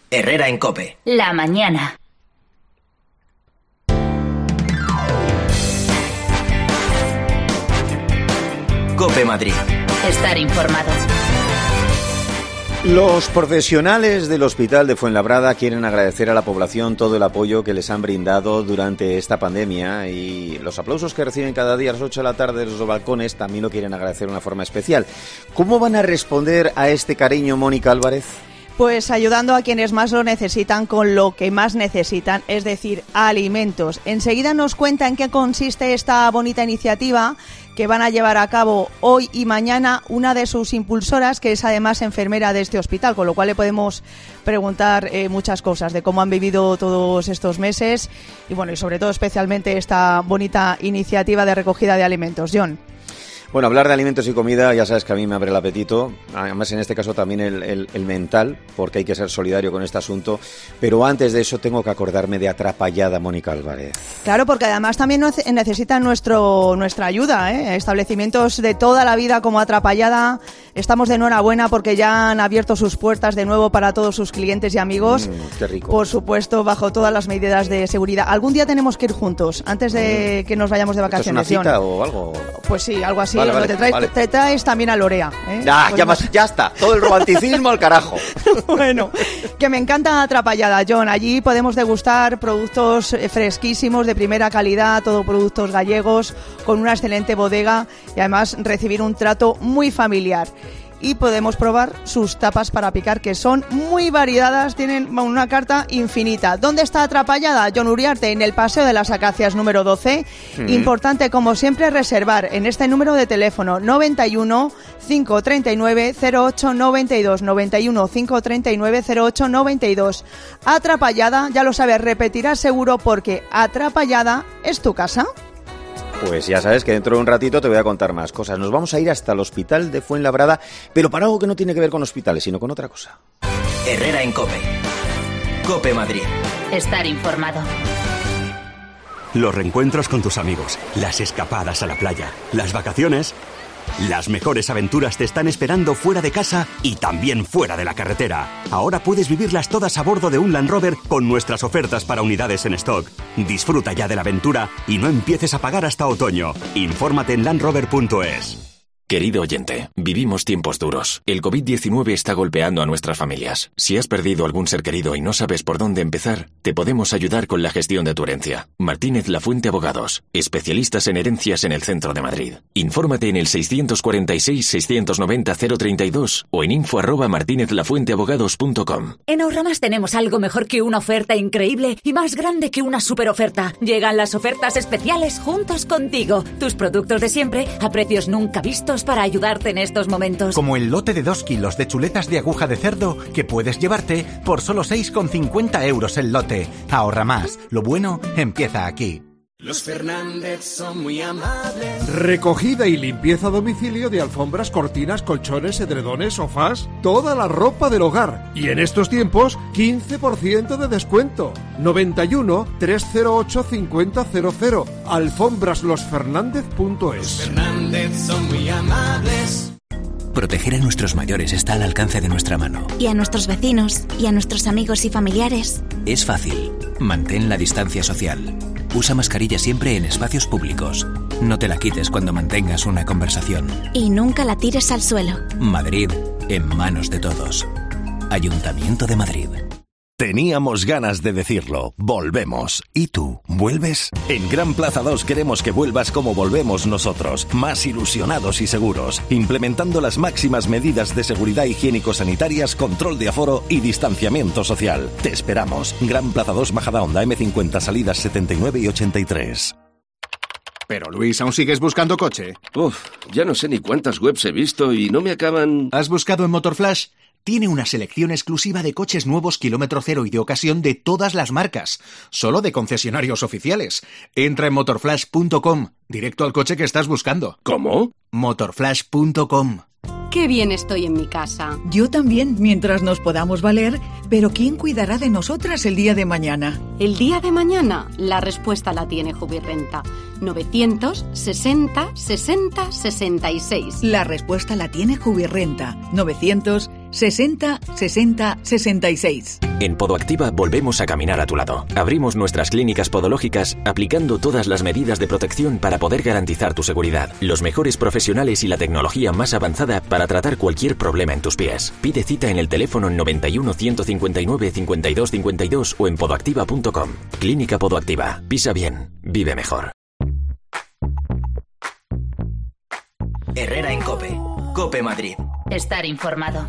Herrera en COPE. La mañana. COPE Madrid. Estar informado. Los profesionales del Hospital de Fuenlabrada quieren agradecer a la población todo el apoyo que les han brindado durante esta pandemia, y los aplausos que reciben cada día a las 8 de la tarde desde los balcones también lo quieren agradecer de una forma especial. ¿Cómo van a responder a este cariño, Mónica Álvarez? Pues ayudando a quienes más lo necesitan con lo que más necesitan, es decir, alimentos. Enseguida nos cuenta en qué consiste esta bonita iniciativa que van a llevar a cabo hoy y mañana una de sus impulsoras, que es además enfermera de este hospital, con lo cual le podemos preguntar muchas cosas de cómo han vivido todos estos meses y bueno, y sobre todo especialmente esta bonita iniciativa de recogida de alimentos. John. Bueno, hablar de alimentos y comida, ya sabes que a mí me abre el apetito, además en este caso también el mental, porque hay que ser solidario con este asunto, pero antes de eso tengo que acordarme de Atrapallada, Mónica Álvarez. Claro, porque además también necesitan nuestra ayuda, ¿eh? Establecimientos de toda la vida como Atrapallada, estamos de enhorabuena porque ya han abierto sus puertas de nuevo para todos sus clientes y amigos. Qué rico. Por supuesto, bajo todas las medidas de seguridad. Algún día tenemos que ir juntos, antes de que nos vayamos de vacaciones. ¿Esto es una cita o algo? Pues sí, algo así. Vale, te traes también a Lorea, ¿eh? Ya está, todo el romanticismo al carajo. Bueno, que me encanta Atrapallada, John. Allí podemos degustar productos fresquísimos, de primera calidad, todo productos gallegos, con una excelente bodega y además recibir un trato muy familiar. Y podemos probar sus tapas para picar, que son muy variadas, tienen una carta infinita. ¿Dónde está Atrapallada? John Uriarte, en el Paseo de las Acacias número 12. Importante, como siempre, reservar en este número de teléfono 91 539 0892, 91 539 0892. Atrapallada, ya lo sabes, repetirás seguro porque Atrapallada es tu casa. Pues ya sabes que dentro de un ratito te voy a contar más cosas. Nos vamos a ir hasta el Hospital de Fuenlabrada, pero para algo que no tiene que ver con hospitales, sino con otra cosa. Herrera en COPE. COPE Madrid. Estar informado. Los reencuentros con tus amigos, las escapadas a la playa, las vacaciones. Las mejores aventuras te están esperando fuera de casa y también fuera de la carretera. Ahora puedes vivirlas todas a bordo de un Land Rover con nuestras ofertas para unidades en stock. Disfruta ya de la aventura y no empieces a pagar hasta otoño. Infórmate en landrover.es. Querido oyente, vivimos tiempos duros. El COVID-19 está golpeando a nuestras familias. Si has perdido algún ser querido y no sabes por dónde empezar, te podemos ayudar con la gestión de tu herencia. Martínez Lafuente Abogados, especialistas en herencias en el centro de Madrid. Infórmate en el 646-690-032 o en info@martinezlafuenteabogados.com. En Ahorramás tenemos algo mejor que una oferta increíble y más grande que una superoferta. Llegan las ofertas especiales juntos contigo. Tus productos de siempre a precios nunca vistos para ayudarte en estos momentos. Como el lote de 2 kilos de chuletas de aguja de cerdo que puedes llevarte por solo 6,50 € el lote. Ahorra más. Lo bueno empieza aquí. Los Fernández son muy amables. Recogida y limpieza a domicilio de alfombras, cortinas, colchones, edredones, sofás, toda la ropa del hogar. Y en estos tiempos, 15% de descuento. 91 308 5000. Alfombraslosfernandez.es. Los Fernández son muy amables. Proteger a nuestros mayores está al alcance de nuestra mano. Y a nuestros vecinos, y a nuestros amigos y familiares. Es fácil. Mantén la distancia social. Usa mascarilla siempre en espacios públicos. No te la quites cuando mantengas una conversación. Y nunca la tires al suelo. Madrid, en manos de todos. Ayuntamiento de Madrid. Teníamos ganas de decirlo. Volvemos. ¿Y tú? ¿Vuelves? En Gran Plaza 2 queremos que vuelvas como volvemos nosotros, más ilusionados y seguros, implementando las máximas medidas de seguridad higiénico-sanitarias, control de aforo y distanciamiento social. Te esperamos. Gran Plaza 2, Majadahonda, M50, salidas 79 y 83. Pero Luis, ¿aún sigues buscando coche? Ya no sé ni cuántas webs he visto y no me acaban... ¿Has buscado en Motorflash? Tiene una selección exclusiva de coches nuevos kilómetro cero y de ocasión de todas las marcas, solo de concesionarios oficiales. Entra en motorflash.com, directo al coche que estás buscando. ¿Cómo? Motorflash.com. Qué bien estoy en mi casa. Yo también, mientras nos podamos valer, pero ¿quién cuidará de nosotras el día de mañana? ¿El día de mañana? La respuesta la tiene Jubirrenta. 960 60 66. La respuesta la tiene Jubirrenta. 960 60 60 66. En Podoactiva volvemos a caminar a tu lado. Abrimos nuestras clínicas podológicas aplicando todas las medidas de protección para poder garantizar tu seguridad. Los mejores profesionales y la tecnología más avanzada para tratar cualquier problema en tus pies. Pide cita en el teléfono 91 159 52 52 o en podoactiva.com. Clínica Podoactiva. Pisa bien. Vive mejor. Herrera en COPE. COPE Madrid. Estar informado.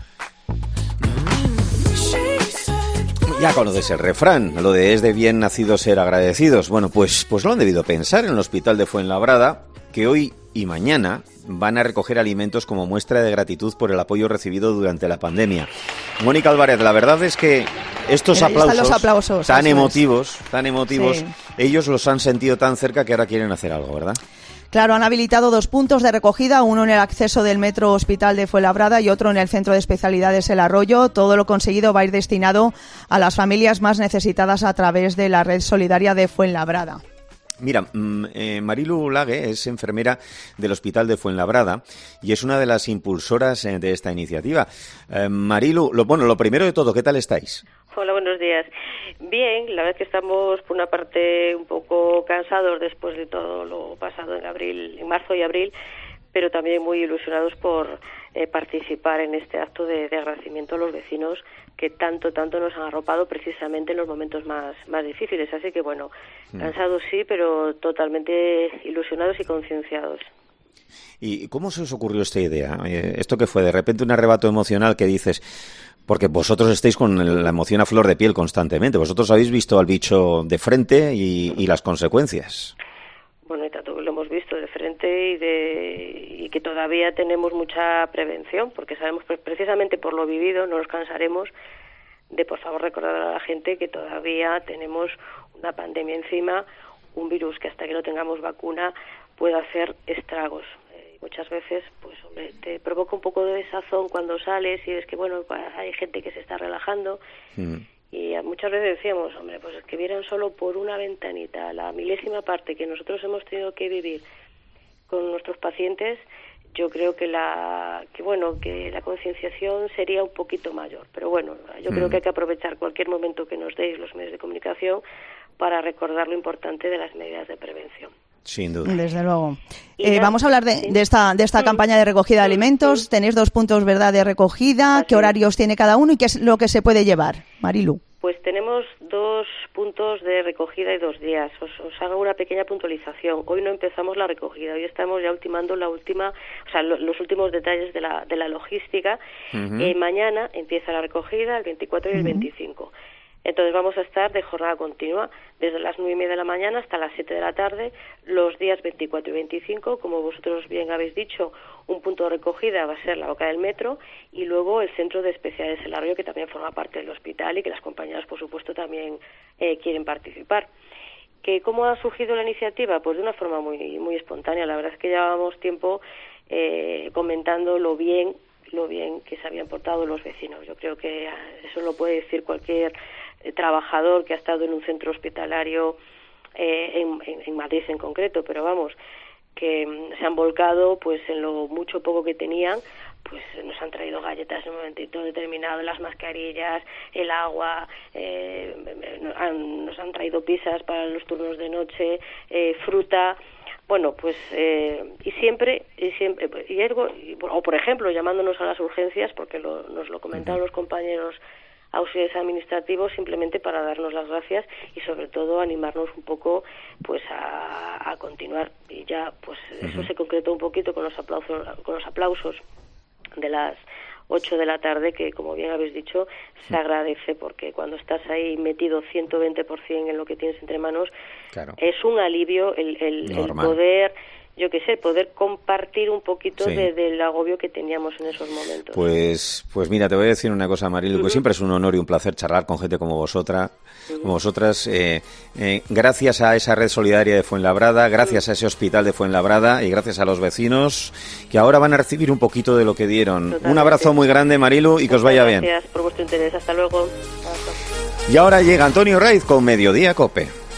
Ya conoces el refrán, lo de es de bien nacidos ser agradecidos. Bueno, pues lo han debido pensar en el Hospital de Fuenlabrada, que hoy y mañana van a recoger alimentos como muestra de gratitud por el apoyo recibido durante la pandemia. Mónica Álvarez, la verdad es que estos aplausos tan emotivos, sí, ellos los han sentido tan cerca que ahora quieren hacer algo, ¿verdad? Claro, han habilitado 2 puntos de recogida, uno en el acceso del Metro Hospital de Fuenlabrada y otro en el Centro de Especialidades El Arroyo. Todo lo conseguido va a ir destinado a las familias más necesitadas a través de la Red Solidaria de Fuenlabrada. Mira, Marilu Lague es enfermera del Hospital de Fuenlabrada y es una de las impulsoras de esta iniciativa. Marilu, lo primero de todo, ¿qué tal estáis? Hola, buenos días. Bien, la verdad es que estamos por una parte un poco cansados después de todo lo pasado en marzo y abril, pero también muy ilusionados por participar en este acto de agradecimiento a los vecinos que tanto nos han arropado precisamente en los momentos más difíciles. Así que bueno, cansados sí, pero totalmente ilusionados y concienciados. ¿Y cómo se os ocurrió esta idea? ¿Esto qué fue? ¿De repente un arrebato emocional que dices? Porque vosotros estáis con la emoción a flor de piel constantemente. Vosotros habéis visto al bicho de frente y las consecuencias. Bueno, y tanto que lo hemos visto de frente y que todavía tenemos mucha prevención, porque sabemos precisamente por lo vivido, no nos cansaremos de, por favor, recordar a la gente que todavía tenemos una pandemia encima, un virus que hasta que no tengamos vacuna puede hacer estragos. Muchas veces, pues, hombre, te provoca un poco de desazón cuando sales y ves que, bueno, hay gente que se está relajando. Y muchas veces decíamos, hombre, pues es que vieran solo por una ventanita la milésima parte que nosotros hemos tenido que vivir con nuestros pacientes, yo creo que la concienciación sería un poquito mayor. Pero bueno, yo creo que hay que aprovechar cualquier momento que nos deis los medios de comunicación para recordar lo importante de las medidas de prevención. Sin duda. Desde luego. Vamos a hablar de esta campaña de recogida de alimentos. Tenéis 2 puntos, ¿verdad?, de recogida. ¿Qué horarios tiene cada uno y qué es lo que se puede llevar, Marilu? Pues tenemos 2 puntos de recogida y 2 días. Os hago una pequeña puntualización. Hoy no empezamos la recogida. Hoy estamos ya ultimando los últimos detalles de la logística. Mañana empieza la recogida, el 24 y el 25. Entonces vamos a estar de jornada continua desde las 9:30 de la mañana hasta las 7 de la tarde, los días 24 y 25, como vosotros bien habéis dicho, un punto de recogida va a ser la boca del metro y luego el Centro de Especialidades El Arroyo, que también forma parte del hospital y que las compañeras, por supuesto, también quieren participar. ¿Cómo ha surgido la iniciativa? Pues de una forma muy espontánea. La verdad es que llevábamos tiempo comentando lo bien que se habían portado los vecinos. Yo creo que eso lo puede decir cualquier trabajador que ha estado en un centro hospitalario en Madrid en concreto, pero vamos, que se han volcado pues en lo mucho poco que tenían, pues nos han traído galletas en un momentito determinado, las mascarillas, el agua, nos han traído pizzas para los turnos de noche, fruta. Bueno, pues o por ejemplo llamándonos a las urgencias, porque nos lo comentaron los compañeros auxiliares administrativos, simplemente para darnos las gracias y sobre todo animarnos un poco pues a continuar. Y ya pues eso se concretó un poquito con los aplausos de las 8 de la tarde, que como bien habéis dicho se agradece, porque cuando estás ahí metido 120% en lo que tienes entre manos, claro, es un alivio el poder, poder compartir un poquito del agobio que teníamos en esos momentos. Pues mira, te voy a decir una cosa, Marilu, que siempre es un honor y un placer charlar con gente como vosotras. Gracias a esa red solidaria de Fuenlabrada, gracias a ese hospital de Fuenlabrada y gracias a los vecinos que ahora van a recibir un poquito de lo que dieron. Totalmente. Un abrazo muy grande, Marilu, y que os vaya bien. Gracias por vuestro interés. Hasta luego. Y ahora llega Antonio Raiz con Mediodía COPE.